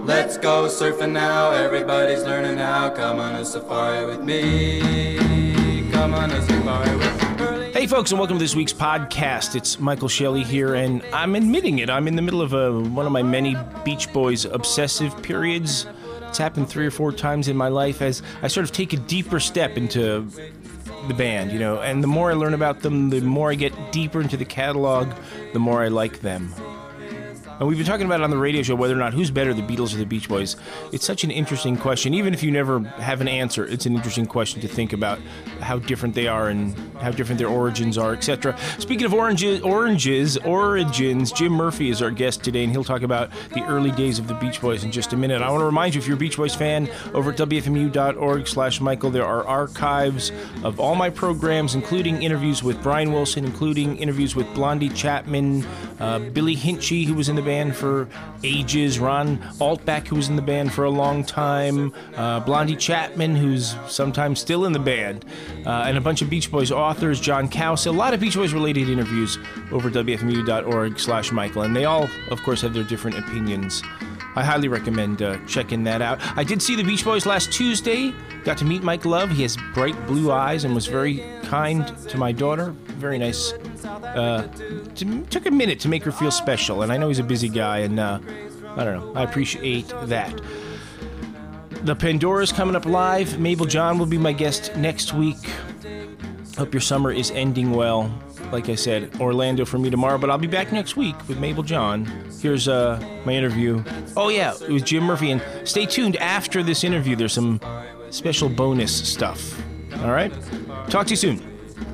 Let's go surfing now, everybody's learning how. Come on a safari with me. Come on a safari with me. Hey folks, and welcome to this week's podcast. It's Michael Shelley here, and I'm admitting it. I'm in the middle of one of my many Beach Boys obsessive periods. It's happened 3 or 4 times in my life as I sort of take a deeper step into the band, you know, and the more I learn about them, the more I get deeper into the catalog, the more I like them. And we've been talking about it on the radio show, whether or not who's better, the Beatles or the Beach Boys. It's such an interesting question. Even if you never have an answer, it's an interesting question to think about how different they are and how different their origins are, etc. Speaking of origins, Jim Murphy is our guest today, and he'll talk about the early days of the Beach Boys in just a minute. I want to remind you, if you're a Beach Boys fan, over at WFMU.org/Michael, there are archives of all my programs, including interviews with Brian Wilson, including interviews with Blondie Chapman, Billy Hinchy, who was in the band for ages, Ron Altbach, who was in the band for a long time, Blondie Chapman, who's sometimes still in the band, and a bunch of Beach Boys authors, John Cowsill, a lot of Beach Boys related interviews over at WFMU.org/Michael, and they all, of course, have their different opinions. I highly recommend checking that out. I did see the Beach Boys last Tuesday. Got to meet Mike Love. He has bright blue eyes and was very kind to my daughter. Very nice. Took a minute to make her feel special, and I know he's a busy guy, and I don't know. I appreciate that. The Pandora's coming up live. Mabel John will be my guest next week. Hope your summer is ending well. Like I said, Orlando for me tomorrow, but I'll be back next week with Mabel John. Here's my interview. Oh yeah, it was Jim Murphy, and stay tuned after this interview. There's some special bonus stuff. All right? Talk to you soon.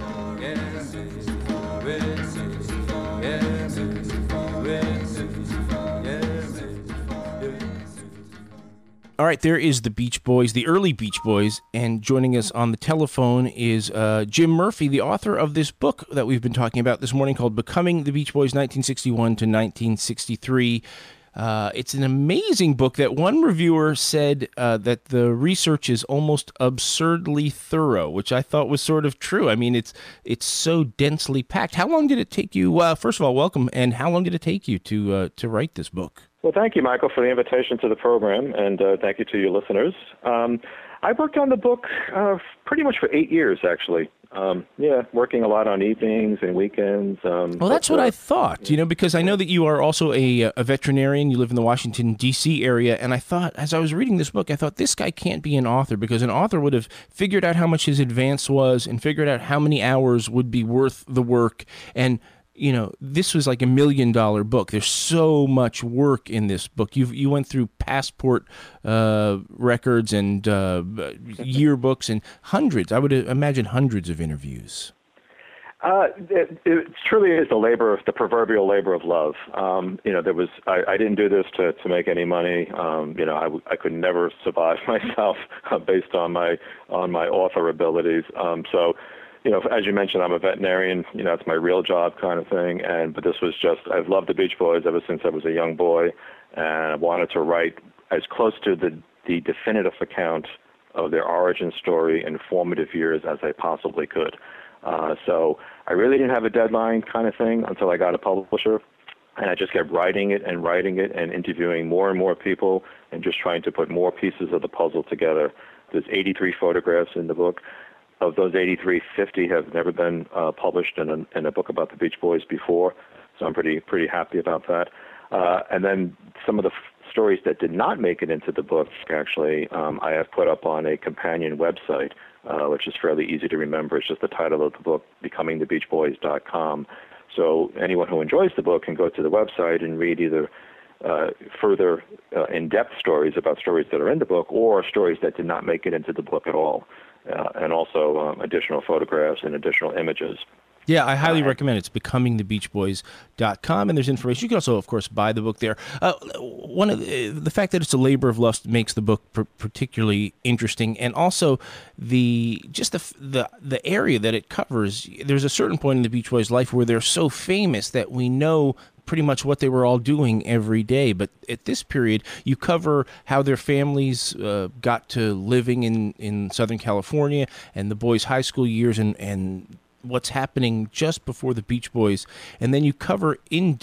All right, there is the Beach Boys, the early Beach Boys, and joining us on the telephone is Jim Murphy, the author of this book that we've been talking about this morning called Becoming the Beach Boys, 1961 to 1963. It's an amazing book that one reviewer said that the research is almost absurdly thorough, which I thought was sort of true. I mean, it's so densely packed. How long did it take you? First of all, welcome, and how long did it take you to write this book? Well, thank you, Michael, for the invitation to the program, and thank you to your listeners. I worked on the book pretty much for 8 years, actually. Working a lot on evenings and weekends. Well, that's what I thought, you know, because I know that you are also a veterinarian. You live in the Washington, D.C. area, and I thought, as I was reading this book, I thought, this guy can't be an author, because an author would have figured out how much his advance was and figured out how many hours would be worth the work, and you know, this was like $1 million book. There's so much work in this book. You went through passport records and yearbooks and hundreds. I would imagine hundreds of interviews. It truly is the proverbial labor of love. I didn't do this to make any money. I could never survive myself based on my author abilities. As you mentioned, I'm a veterinarian. It's my real job kind of thing. But this was just, I've loved the Beach Boys ever since I was a young boy, and I wanted to write as close to the definitive account of their origin story and formative years as I possibly could. So I really didn't have a deadline kind of thing until I got a publisher. And I just kept writing it and interviewing more and more people and just trying to put more pieces of the puzzle together. There's 83 photographs in the book. Of those 83, 50 have never been published in a book about the Beach Boys before, so I'm pretty happy about that. And then some of the stories that did not make it into the book, actually, I have put up on a companion website, which is fairly easy to remember. It's just the title of the book, BecomingTheBeachBoys.com. So anyone who enjoys the book can go to the website and read either further in-depth stories about stories that are in the book or stories that did not make it into the book at all. And also additional photographs and additional images. Yeah, I highly recommend it. It's becomingthebeachboys.com, and there's information. You can also, of course, buy the book there. One of the fact that it's a labor of love makes the book particularly interesting, and also the area that it covers. There's a certain point in the Beach Boys' life where they're so famous that we know pretty much what they were all doing every day. But at this period, you cover how their families got to living in Southern California and the boys' high school years and what's happening just before the Beach Boys. And then you cover in depth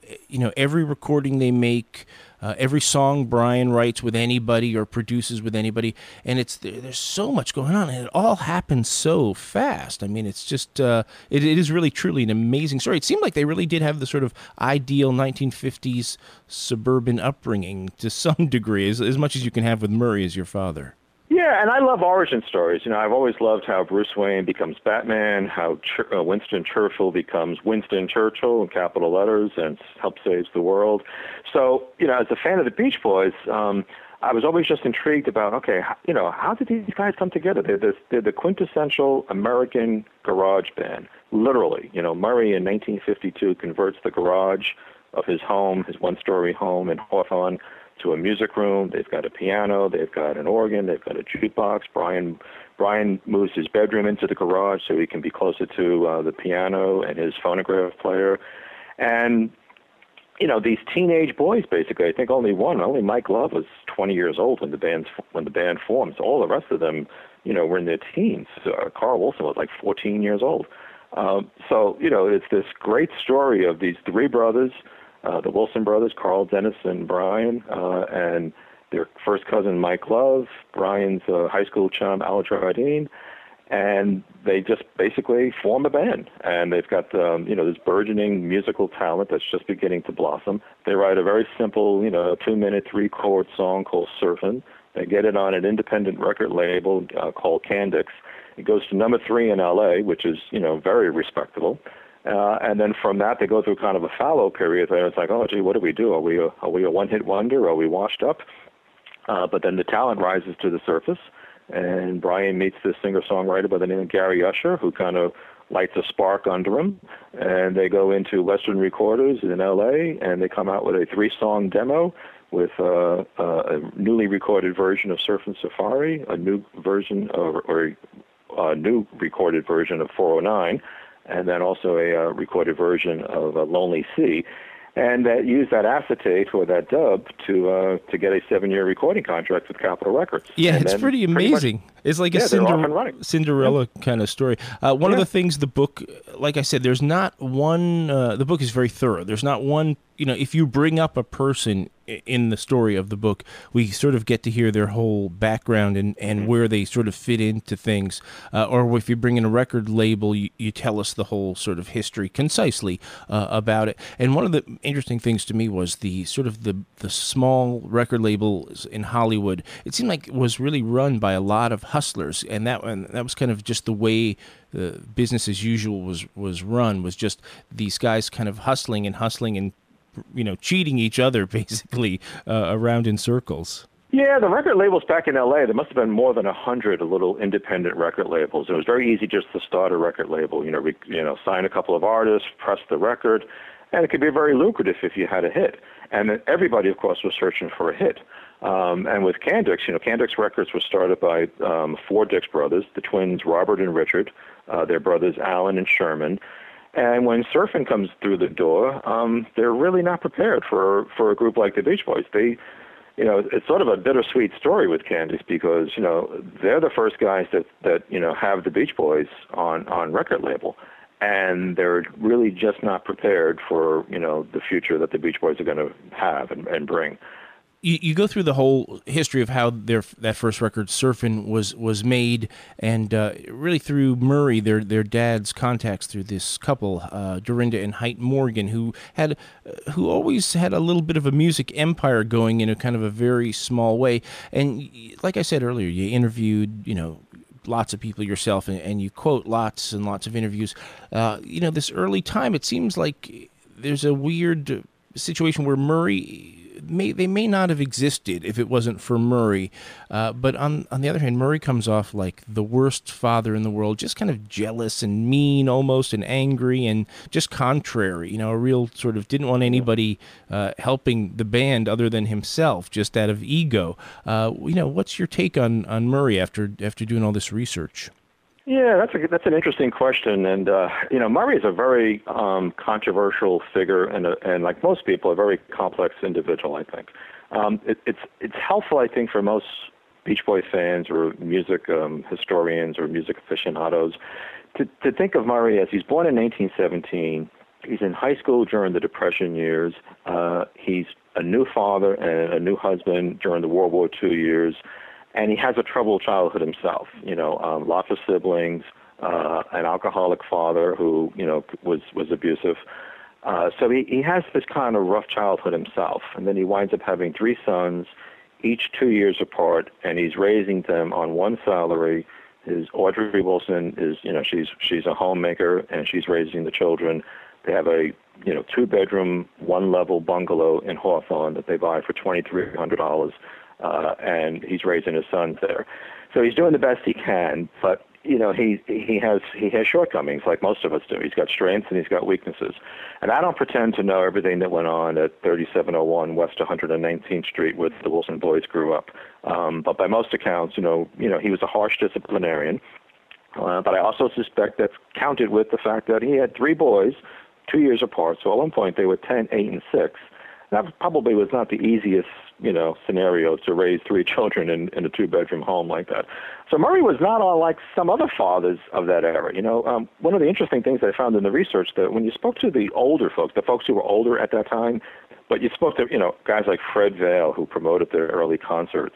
every recording they make, every song Brian writes with anybody or produces with anybody, and there's so much going on, and it all happens so fast. I mean, it's just it is really truly an amazing story. It seemed like they really did have the sort of ideal 1950s suburban upbringing to some degree, as much as you can have with Murray as your father. Yeah, and I love origin stories. I've always loved how Bruce Wayne becomes Batman, how Winston Churchill becomes Winston Churchill in capital letters and helps save the world. So, as a fan of the Beach Boys, I was always just intrigued about, okay, how did these guys come together? They're the quintessential American garage band, literally. Murray in 1952 converts the garage of his home, his one-story home in Hawthorne, to a music room. They've got a piano, they've got an organ, they've got a jukebox. Brian moves his bedroom into the garage so he can be closer to the piano and his phonograph player. And, these teenage boys, basically, I think only Mike Love was 20 years old when the band formed. So all the rest of them, were in their teens. So Carl Wilson was like 14 years old. So, it's this great story of these three brothers, the Wilson brothers, Carl, Dennis, and Brian, and their first cousin, Mike Love, Brian's high school chum, Al Jardine, and they just basically form a band. And they've got, this burgeoning musical talent that's just beginning to blossom. They write a very simple, 2-minute, 3-chord song called Surfin'. They get it on an independent record label called Candix. It goes to number 3 in L.A., which is, very respectable. And then from that, they go through kind of a fallow period where it's like, oh, gee, what do we do? Are we a one-hit wonder? Are we washed up? But then the talent rises to the surface, and Brian meets this singer-songwriter by the name of Gary Usher, who kind of lights a spark under him. And they go into Western Recorders in L.A., and they come out with a 3-song demo with a newly recorded version of Surfin' Safari, a new version or a new recorded version of 409, and then also a recorded version of Lonely Sea, and that used that acetate or that dub to get a 7-year recording contract with Capitol Records. Yeah, it's pretty amazing. It's like a Cinderella kind of story. One of the things the book, like I said, there's not one, the book is very thorough. There's not one, if you bring up a person in the story of the book, we sort of get to hear their whole background and where they sort of fit into things. Or if you bring in a record label, you tell us the whole sort of history concisely about it. And one of the interesting things to me was the sort of the small record labels in Hollywood. It seemed like it was really run by a lot of hustlers, and that was kind of just the way business as usual was run, was just these guys kind of hustling and cheating each other basically around in circles. Yeah, the record labels back in L.A., there must have been more than 100 little independent record labels. It was very easy just to start a record label, sign a couple of artists, press the record, and it could be very lucrative if you had a hit. And everybody, of course, was searching for a hit. And with Candix, Candix Records was started by 4 Dix brothers, the twins Robert and Richard, their brothers Alan and Sherman. And when Surfin' comes through the door, they're really not prepared for a group like the Beach Boys. It's sort of a bittersweet story with Candix because, they're the first guys that have the Beach Boys on record label. And they're really just not prepared for, the future that the Beach Boys are going to have and bring. You go through the whole history of how that first record, Surfin', was made, and really through Murray, their dad's contacts through this couple, Dorinda and Height Morgan, who always had a little bit of a music empire going in a kind of a very small way. And like I said earlier, you interviewed, lots of people yourself, and you quote lots and lots of interviews. This early time, it seems like there's a weird situation where Murray, they may not have existed if it wasn't for Murray. But on the other hand, Murray comes off like the worst father in the world, just kind of jealous and mean almost and angry and just contrary, a real sort of didn't want anybody helping the band other than himself, just out of ego. What's your take on Murray after doing all this research? Yeah, that's an interesting question, and Murray is a very controversial figure, and like most people, a very complex individual. I think it's helpful, I think, for most Beach Boy fans or music historians or music aficionados to think of Murray as he's born in 1917. He's in high school during the Depression years. He's a new father and a new husband during the World War II years, and he has a troubled childhood himself. Lots of siblings, an alcoholic father who was abusive. So he has this kind of rough childhood himself, and then he winds up having 3 sons, each 2 years apart, and he's raising them on one salary. His Audrey Wilson is, she's a homemaker, and she's raising the children. They have a 2-bedroom, 1-level bungalow in Hawthorne that they buy for $2,300, and he's raising his sons there. So he's doing the best he can, but he has shortcomings like most of us do. He's got strengths and he's got weaknesses. And I don't pretend to know everything that went on at 3701 West 119th Street where the Wilson boys grew up. But by most accounts, he was a harsh disciplinarian. But I also suspect that's counted with the fact that he had 3 boys, 2 years apart. So at one point they were 10, 8, and 6. That probably was not the easiest, scenario to raise 3 children in a 2-bedroom home like that. So Murray was not unlike some other fathers of that era. One of the interesting things I found in the research that when you spoke to the older folks, the folks who were older at that time, but you spoke to, guys like Fred Vail, who promoted their early concerts,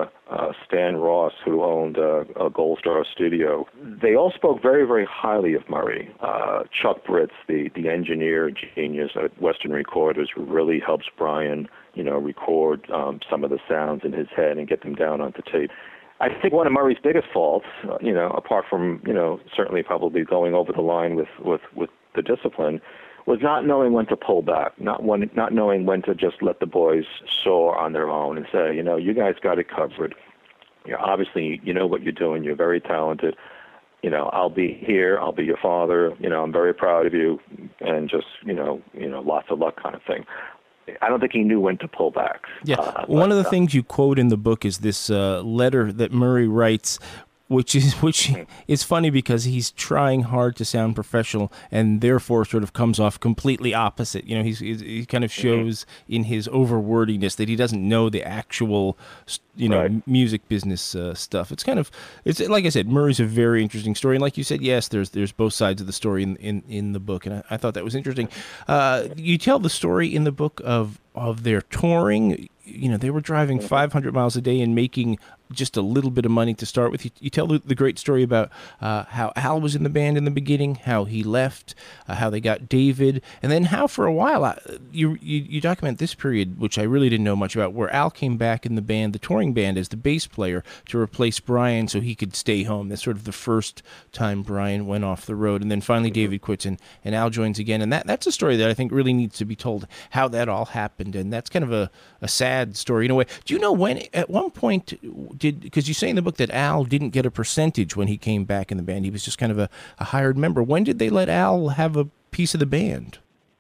Stan Ross, who owned a Gold Star studio. They all spoke very, very highly of Murray. Chuck Britz, the engineer genius at Western Recorders, who really helps Brian, record some of the sounds in his head and get them down onto tape. I think one of Murray's biggest faults, apart from, certainly probably going over the line with the discipline, was not knowing when to pull back, not knowing when to just let the boys soar on their own and say, you guys got it covered. Obviously, you know what you're doing. You're very talented. I'll be here. I'll be your father. I'm very proud of you, and just, lots of luck kind of thing. I don't think he knew when to pull back. Yeah. One of the things you quote in the book is this letter that Murray writes, which is funny because he's trying hard to sound professional and therefore sort of comes off completely opposite. He kind of shows in his overwordiness that he doesn't know the actual, right. music business stuff. It's like I said, Murray's a very interesting story, and like you said, yes, there's both sides of the story in the book, and I thought that was interesting. You tell the story in the book of their touring. They were driving 500 miles a day and making just a little bit of money to start with. You tell the great story about how Al was in the band in the beginning, how he left, how they got David, and then how for a while you document this period, which I really didn't know much about, where Al came back in the band, the touring band, as the bass player to replace Brian so he could stay home. That's sort of the first time Brian went off the road, and then finally David quits and Al joins again, and that's a story that I think really needs to be told, how that all happened, and that's kind of a sad story in a way. Do you know when, at one point, because you say in the book that Al didn't get a percentage when he came back in the band, he was just kind of a hired member. When did they let Al have a piece of the band?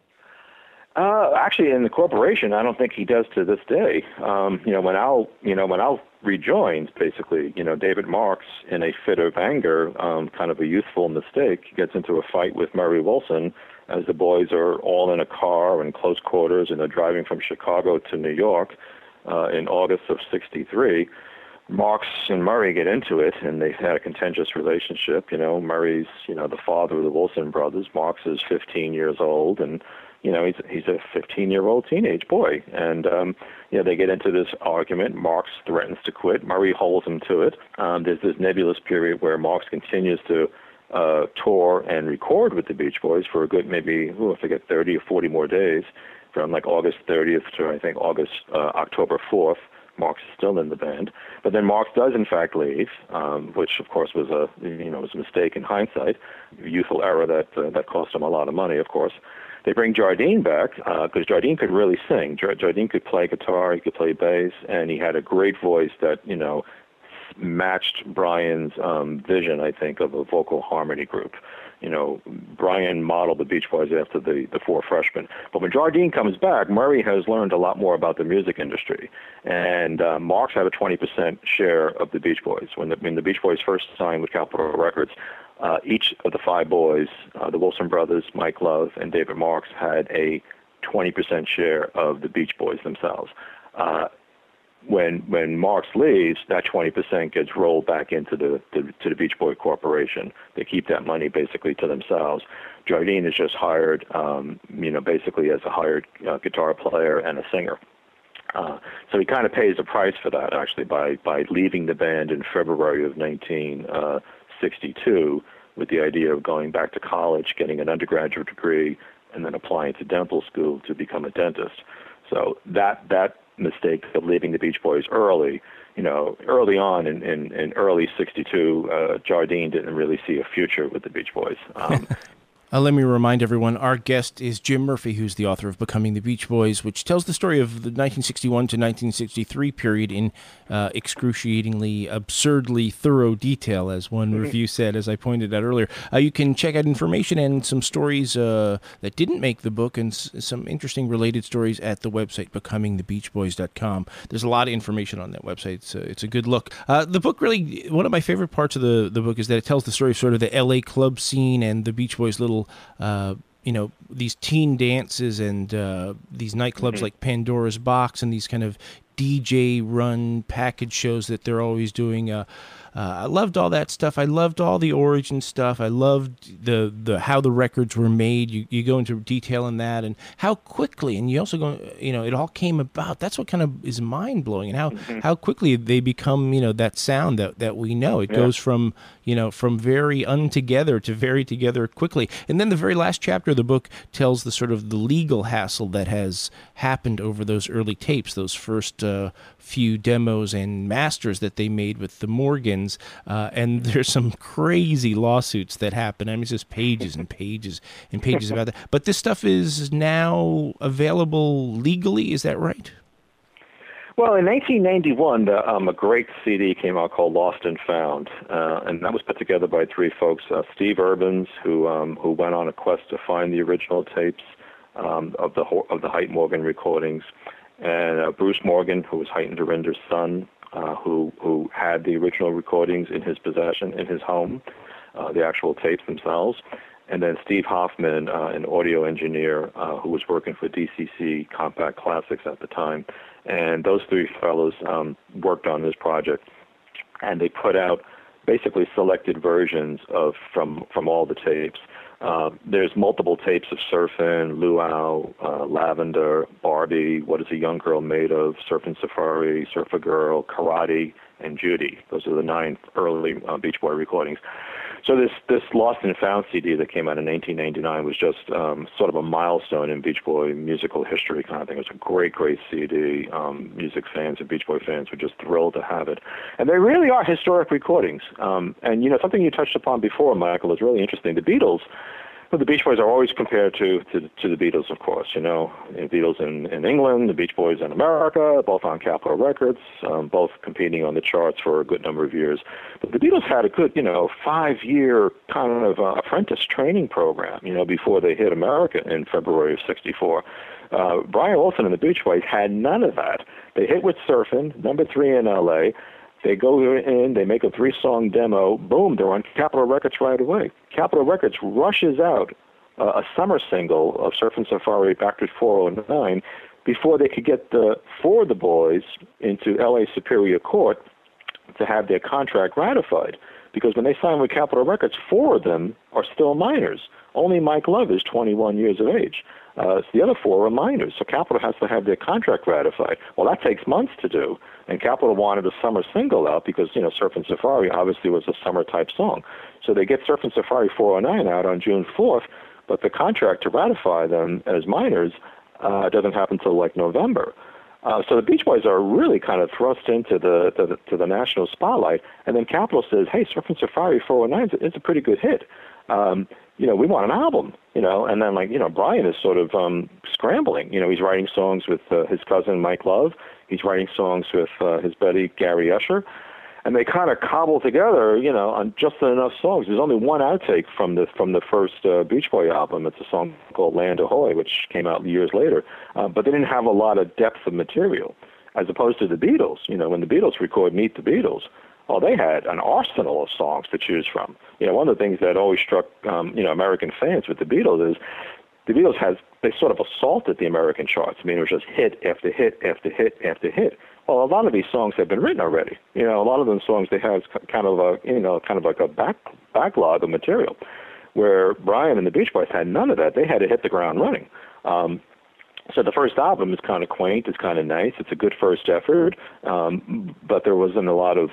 Actually, in the corporation, I don't think he does to this day. When Al rejoins, basically, David Marks, in a fit of anger, kind of a youthful mistake, gets into a fight with Murray Wilson as the boys are all in a car in close quarters and they're driving from Chicago to New York in August of '63. Marks and Murray get into it, and they've had a contentious relationship. Murray's, the father of the Wilson brothers. Marks is 15 years old, and, he's a 15-year-old teenage boy. And, they get into this argument. Marks threatens to quit. Murray holds him to it. There's this nebulous period where Marks continues to tour and record with the Beach Boys for a good maybe, I forget, 30 or 40 more days, from like August 30th to, I think, October 4th. Marks is still in the band, but then Marks does in fact leave, which of course was a mistake in hindsight, youthful error that cost him a lot of money. Of course, they bring Jardine back because Jardine could really sing. Jardine could play guitar, he could play bass, and he had a great voice that matched Brian's vision, I think, of a vocal harmony group. Brian modeled the Beach Boys after the 4 freshmen. But when Jardine comes back, Murray has learned a lot more about the music industry. And Marks had a 20% share of the Beach Boys. When the Beach Boys first signed with Capitol Records, each of the 5 boys, the Wilson brothers, Mike Love, and David Marks, had a 20% share of the Beach Boys themselves. when Marx leaves, that 20% gets rolled back into the Beach Boy Corporation. They keep that money basically to themselves. Jardine is just hired, basically as a hired guitar player and a singer. So he kind of pays a price for that, actually, by leaving the band in February of 1962 with the idea of going back to college, getting an undergraduate degree, and then applying to dental school to become a dentist. So that mistake of leaving the Beach Boys early on in early '62, Jardine didn't really see a future with the Beach Boys. Let me remind everyone, our guest is Jim Murphy, who's the author of Becoming the Beach Boys, which tells the story of the 1961 to 1963 period in excruciatingly, absurdly thorough detail, as one review said, as I pointed out earlier. You can check out information and some stories that didn't make the book and some interesting related stories at the website, becomingthebeachboys.com. There's a lot of information on that website. It's a good look. The book really, one of my favorite parts of the book is that it tells the story of sort of the L.A. club scene and the Beach Boys' little these teen dances and these nightclubs like Pandora's Box and these kind of DJ-run package shows that they're always doing. I loved all that stuff. I loved all the origin stuff. I loved the how the records were made. You go into detail in that and how quickly, and you also go, it all came about. That's what kind of is mind-blowing, and how quickly they become, that sound that we know. It goes from very untogether to very together quickly. And then the very last chapter of the book tells the sort of the legal hassle that has happened over those early tapes, those first few demos and masters that they made with the Morgans, and there's some crazy lawsuits that happen. I mean, it's just pages and pages and pages about that. But this stuff is now available legally, is that right? Well, in 1991, a great CD came out called Lost and Found, and that was put together by three folks: Steve Urbans, who went on a quest to find the original tapes of the Height Morgan recordings, and Bruce Morgan, who was Height and Dorinda's son, who had the original recordings in his possession in his home, the actual tapes themselves. And then Steve Hoffman, an audio engineer who was working for DCC Compact Classics at the time. And those three fellows worked on this project. And they put out basically selected versions from all the tapes. There's multiple tapes of Surfin', Luau, Lavender, Barbie, What Is a Young Girl Made Of, Surfin' Safari, Surfer Girl, Karate, and Judy. Those are the 9 early Beach Boy recordings. So this Lost and Found CD that came out in 1999 was just sort of a milestone in Beach Boy musical history kind of thing. It was a great, great CD. Music fans and Beach Boy fans were just thrilled to have it. And they really are historic recordings. And, something you touched upon before, Michael, is really interesting. The Beatles, well, the Beach Boys are always compared to the Beatles, of course. The Beatles in England, the Beach Boys in America, both on Capitol Records, both competing on the charts for a good number of years. But the Beatles had a good, 5-year kind of apprentice training program, before they hit America in February of '64. Brian Wilson and the Beach Boys had none of that. They hit with Surfin', number 3 in L.A., they go in, they make a 3-song demo, boom, they're on Capitol Records right away. Capitol Records rushes out a summer single of Surfin' Safari Back to 409 before they could get the Boys into L.A. Superior Court to have their contract ratified. Because when they sign with Capitol Records, 4 of them are still minors. Only Mike Love is 21 years of age. So the other 4 are minors, so Capitol has to have their contract ratified. Well, that takes months to do, and Capitol wanted a summer single out because, Surfin' Safari obviously was a summer-type song. So they get Surfin' Safari 409 out on June 4th, but the contract to ratify them as minors doesn't happen until, November. So the Beach Boys are really kind of thrust into the national spotlight, and then Capitol says, hey, Surfin' Safari 409 is a pretty good hit. We want an album, and then Brian is sort of scrambling. He's writing songs with his cousin Mike Love. He's writing songs with his buddy Gary Usher. And they kind of cobble together, on just enough songs. There's only one outtake from the first Beach Boy album. It's a song called Land Ahoy, which came out years later. But they didn't have a lot of depth of material, as opposed to the Beatles. When the Beatles record Meet the Beatles, they had an arsenal of songs to choose from. One of the things that always struck, American fans with the Beatles is the Beatles they sort of assaulted the American charts. I mean, it was just hit after hit after hit after hit. Well, a lot of these songs have been written already. You know, a lot of them songs they have kind of like a backlog of material, where Brian and the Beach Boys had none of that. They had to hit the ground running. So the first album is kind of quaint. It's kind of nice. It's a good first effort, but there wasn't a lot of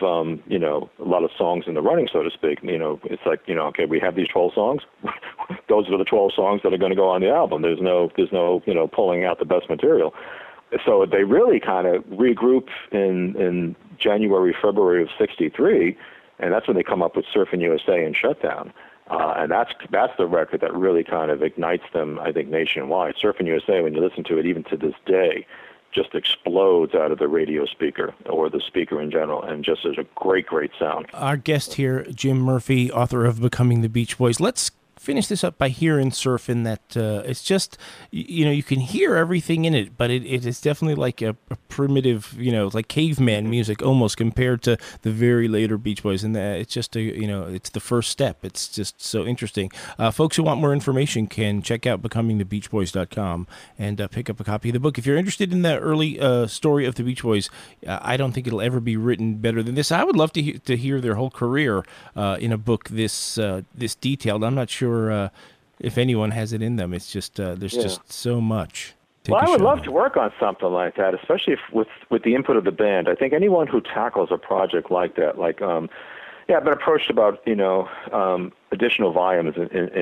songs in the running, so to speak. You know, it's like, you know, okay, we have these 12 songs. Those are the 12 songs that are going to go on the album. There's no pulling out the best material. So they really kind of regroup in January, February of '63, and that's when they come up with Surfing USA and Shutdown. And that's the record that really kind of ignites them, I think, nationwide. Surfing USA, when you listen to it, even to this day, just explodes out of the radio speaker or the speaker in general, and just is a great, great sound. Our guest here, Jim Murphy, author of Becoming the Beach Boys. Let's finish this up by hearing Surfing, that it's just, you know, you can hear everything in it, but it is definitely like a primitive, you know, like caveman music almost compared to the very later Beach Boys, and it's just it's the first step. It's just so interesting. Folks who want more information can check out becomingthebeachboys.com and pick up a copy of the book. If you're interested in the early story of the Beach Boys, I don't think it'll ever be written better than this. I would love to hear their whole career in a book this detailed. I'm not sure if anyone has it in them. It's just there's just so much. Well, I would love to work on something like that, especially with the input of the band. I think anyone who tackles a project like that, like I've been approached about additional volumes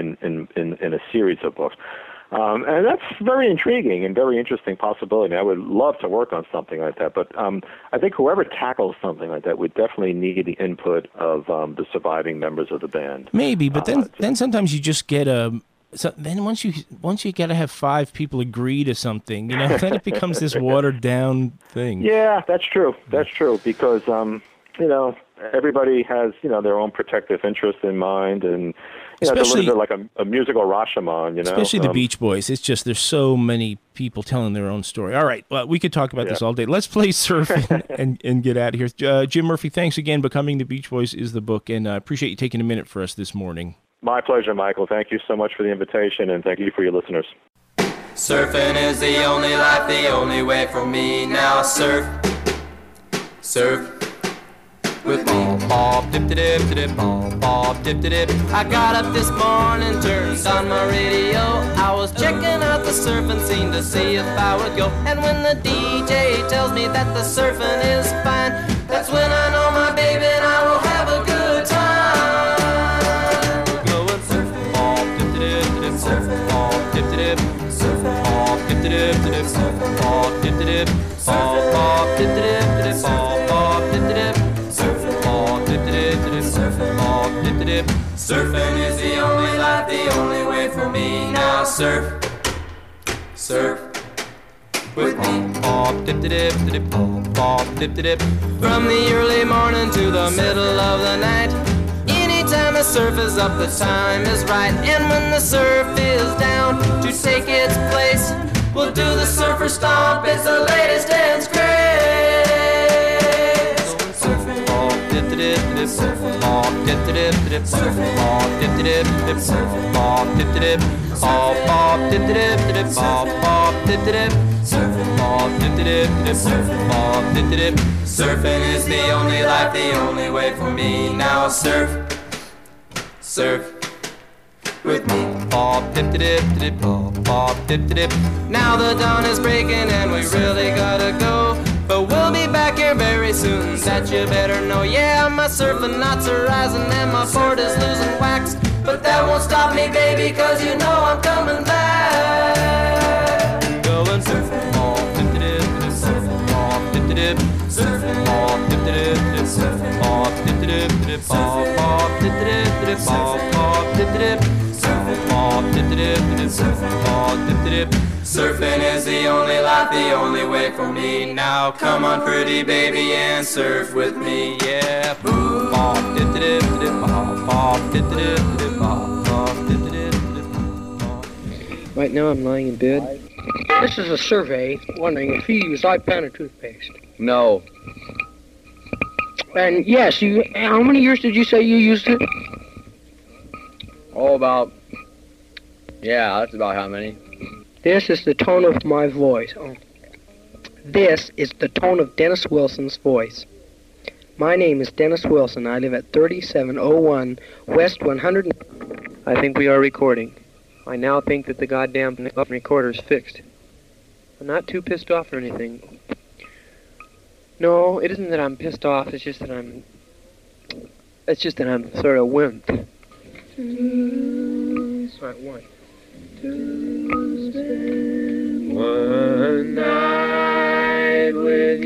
in a series of books, and that's very intriguing and very interesting possibility. I would love to work on something like that, but I think whoever tackles something like that would definitely need the input of the surviving members of the band. Maybe, but then sometimes you just get So then once you got to have 5 people agree to something, you know, then it becomes this watered down thing. Yeah, that's true. That's true, because everybody has their own protective interest in mind, and especially they're like a musical Rashomon. Especially the Beach Boys. It's just there's so many people telling their own story. All right, well, we could talk about this all day. Let's play Surfing and get out of here. Jim Murphy, thanks again. Becoming the Beach Boys is the book, and I appreciate you taking a minute for us this morning. My pleasure, Michael. Thank you so much for the invitation, and thank you for your listeners. Surfing is the only life, the only way for me. Now surf with me. Bob dip dip dip, bob dip dip. I got up this morning, turned on my radio. I was checking out the surfing scene to see if I would go. And when the DJ tells me that the surfing is fine, that's when I know my baby and I will have a good time. We're going surfing, bob dip dip, surfing, bob dip dip, surfing, bob dip dip, surfing, bob dip dip, bob dip dip, bob dip dip. Surfing is the only life, the only way for me. Now surf with me. Bob dip dip dip, bob dip dip. From the early morning to the middle of the night, anytime the surf is up, the time is right. And when the surf is down to take its place, we'll do the surfer stomp. It's the latest dance craze. Surfing, bob dip dip dip, surfing, bob dip dip dip, surfing, bob dip dip dip, surfing, bob dip dip, bob dip dip dip, bob dip dip, surfing, bob dip dip dip, surfing, bob dip dip. Surfing is the only life, the only way for me. Now surf with me. Bob dip dip dip, bob dip dip. Now the dawn is breaking and we really gotta go, but we'll be back here very soon, that you better know. Yeah, my surfing knots are rising and my board is losing wax, but that won't stop me, baby, cause you know I'm coming back. Going surfing, bob dip dip dip, surfing, bob dip dip, surfing, bob dip dip dip, surfing, bob dip dip dip, bob dip dip dip, bob dip dip, surfing, bob dip dip dip, surfing, bob dip dip. Surfing is the only life, the only way for me. Now come on, pretty baby, and surf with me, yeah. Bob dip dip dip, bob dip dip dip, bob dip dip dip. Right now I'm lying in bed. This is a survey wondering if you use iPad or toothpaste. No. And yes, how many years did you say you used it? Oh, about Yeah, that's about how many. This is the tone of my voice. Oh. This is the tone of Dennis Wilson's voice. My name is Dennis Wilson. I live at 3701 West 100. I think we are recording. I now think that the goddamn recorder's fixed. I'm not too pissed off or anything. No, it isn't that I'm pissed off. It's just that I'm sort of wimp. Right, one. To spend one night with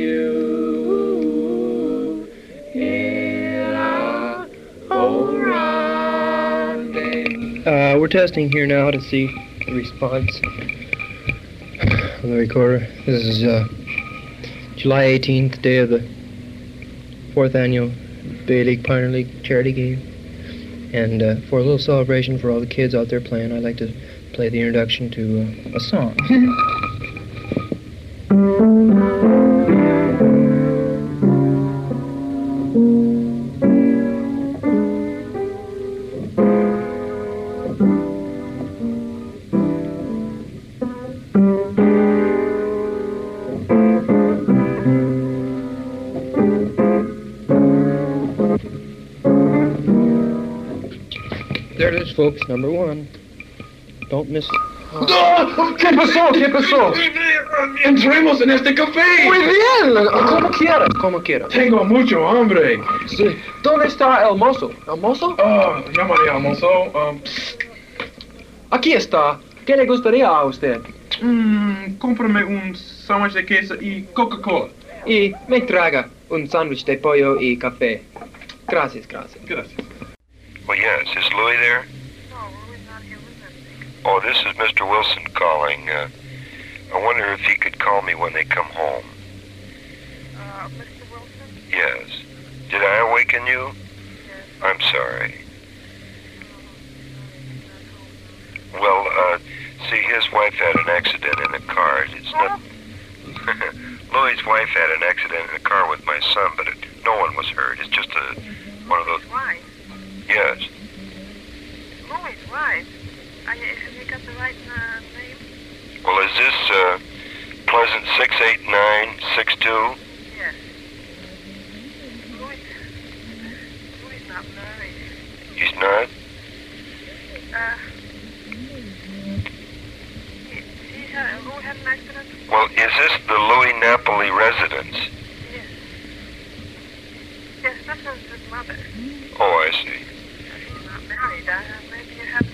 you in our old rendezvous. We're testing here now to see the response of the recorder. This is July 18th, day of the 4th annual Bay League Pioneer League charity game. And for a little celebration for all the kids out there playing, I'd like to play the introduction to a song. There it is, folks, number one. Don't miss... ¿Qué pasó? ¿Qué pasó? Entremos en este café. Muy bien, como quieras. Tengo mucho hambre. Sí. ¿Dónde está el mozo? ¿El mozo? Llamaré al mozo. Aquí está. ¿Qué le gustaría a usted? Cómprame un sándwich de queso y Coca-Cola. Y me traga un sándwich de pollo y café. Gracias. Gracias. Well, yes. Is Louis there? No, Louis not here with us. Oh, this is Mr. Wilson calling. I wonder if he could call me when they come home. Mr. Wilson? Yes. Did I awaken you? Yes. I'm sorry. Well, see, his wife had an accident in a car. It's not... Louis's wife had an accident in a car with my son, but no one was hurt. It's just one of those... Wife? Yes. Louis' wife? Have you got the right name? Well, is this Pleasant 68962? Yes. Louis not married. He's not? Louis had an accident? Well, is this the Louis Napoli residence? Yes. Yes, that's his mother. Oh, I see. He's not married. Maybe you have...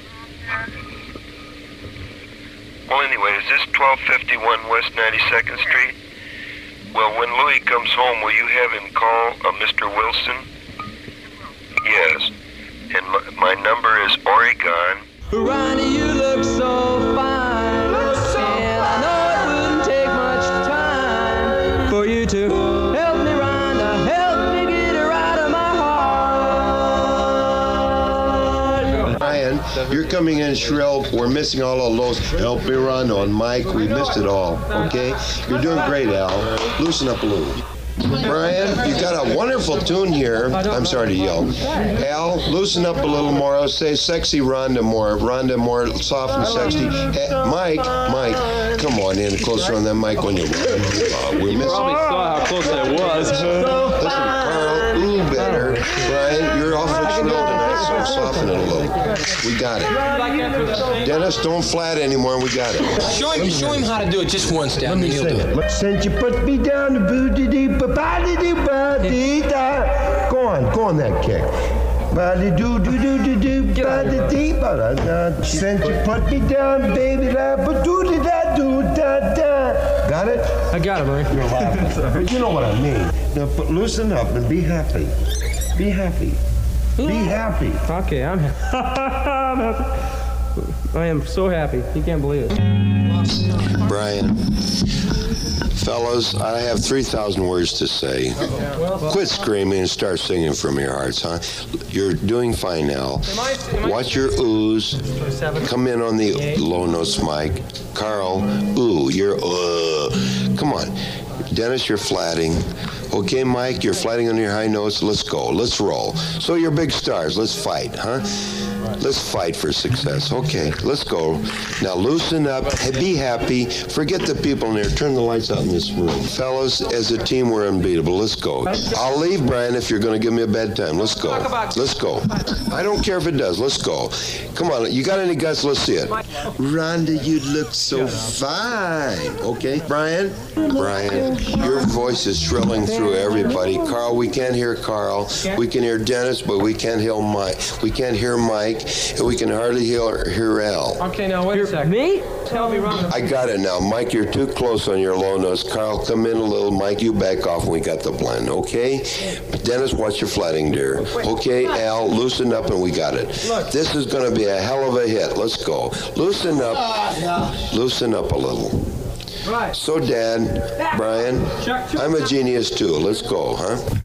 Well, anyway, is this 1251 West 92nd Street? Well, when Louis comes home, will you have him call Mr. Wilson? Yes. And my number is Oregon. Ronnie, you look so fine. And I know it wouldn't take much time for you to help me, Rhonda, help me get her out of my heart. Brian, you're coming in shrill. We're missing all of those. Help me run on Mike. We missed it all. Okay? You're doing great, Al. Loosen up a little. Brian, you got a wonderful tune here. I'm sorry to yell. Al, loosen up a little more. I'll say sexy Rhonda more. Rhonda more soft and sexy. Mike, come on in closer on that mic when you run. We missed probably saw how close I was. Listen, Carl, ooh, better. Brian, you're awful shrill tonight, so soften it a little. We got it. Dennis, don't flat anymore. We got it. Show him how to do it just once, Dad, and then he'll do it. Since you put me down the boo-dee-dee, ba-ba-dee-dee-ba-dee-da. Go on that kick. Ba-dee-doo-doo-doo-doo-doo, ba-dee-dee-ba-da-da. Since you put me down, baby, da-ba-doo-dee-da-doo-da-da. Got it? I got it, Murray. But you know what I mean. Now, loosen up and be happy. Be happy. Be happy. Okay, I'm happy. I'm happy. I am so happy. You can't believe it. Brian, fellas, I have 3,000 words to say. Quit screaming and start singing from your hearts, huh? You're doing fine now. Watch your oohs. Come in on the low notes, Mike. Carl, ooh, you're come on. Dennis, you're flatting. Okay, Mike, you're flatting on your high notes. Let's go. Let's roll. So you're big stars. Let's fight, huh? Let's fight for success. Okay, let's go. Now loosen up, be happy, forget the people in there, turn the lights out in this room. Fellas, as a team, we're unbeatable. Let's go. I'll leave, Brian, if you're going to give me a bedtime. Let's go. Let's go. I don't care if it does. Let's go. Come on, you got any guts? Let's see it. Rhonda, you look so fine. Okay, Brian, your voice is shrilling through everybody. Carl, we can't hear Carl. We can hear Dennis, but we can't hear Mike. We can't hear Mike, and we can hardly hear Al. Okay, now wait a second. Me? Tell me, Rhonda. I got it now. Mike, you're too close on your low notes. Carl, come in a little. Mike, you back off, and we got the blend, okay? Dennis, watch your flatting, dear. Okay, Al, loosen up, and we got it. This is going to be a hell of a hit. Let's go. Loosen up. Loosen up a little. Right. So, Dad, Brian, I'm a genius, too. Let's go, huh?